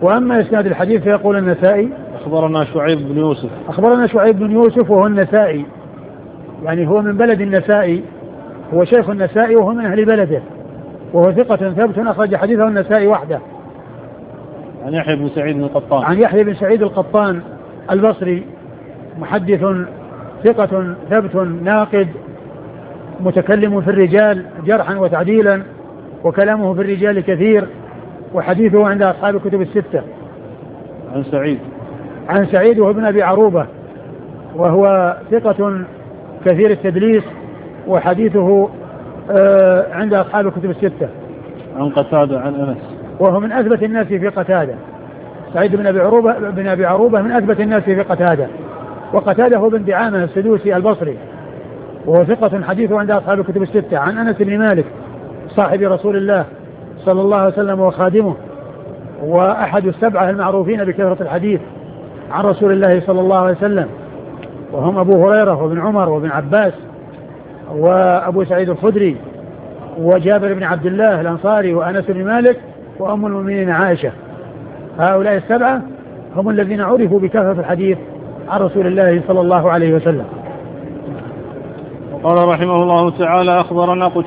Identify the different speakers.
Speaker 1: وأما إسناد الحديث فيقول النسائي
Speaker 2: أخبرنا شعيب بن يوسف.
Speaker 1: أخبرنا شعيب بن يوسف وهو النسائي، يعني هو من بلد النسائي، هو شيخ النسائي وهو من أهل بلده، وهو ثقة ثبت أخرج حديثه النسائي وحده.
Speaker 2: عن يحيى بن سعيد القطان.
Speaker 1: عن يحيى بن سعيد القطان البصري، محدث ثقة ثبت ناقد متكلم في الرجال جرحا وتعديلا، وكلامه في الرجال كثير، وحديثه عند أصحاب الكتب الستة. عن سعيد وهو ابن أبي عروبة، وهو ثقة كثير التدليس، وحديثه عند أصحاب الكتب الستة.
Speaker 2: عن قتادة عن أنس،
Speaker 1: وهو من أثبت الناس في قتادة. سعيد بن أبي عروبة من أثبت الناس في قتادة، وقتادة هو بن دعامة السدوسي البصري، وهو ثقة حديثه عند أصحاب الكتب الستة. عن أنس بن مالك صاحب رسول الله صلى الله عليه وسلم وخادمه، وأحد السبعة المعروفين بكثرة الحديث عن رسول الله صلى الله عليه وسلم، وهم أبو هريرة وابن عمر وابن عباس وأبو سعيد الخدري وجابر بن عبد الله الأنصاري وأنس بن مالك وأم المؤمنين عائشة. هؤلاء السبعة هم الذين عرفوا بكثرة الحديث عن رسول الله صلى الله عليه وسلم.
Speaker 2: وقال رحمه الله تعالى: أخبرنا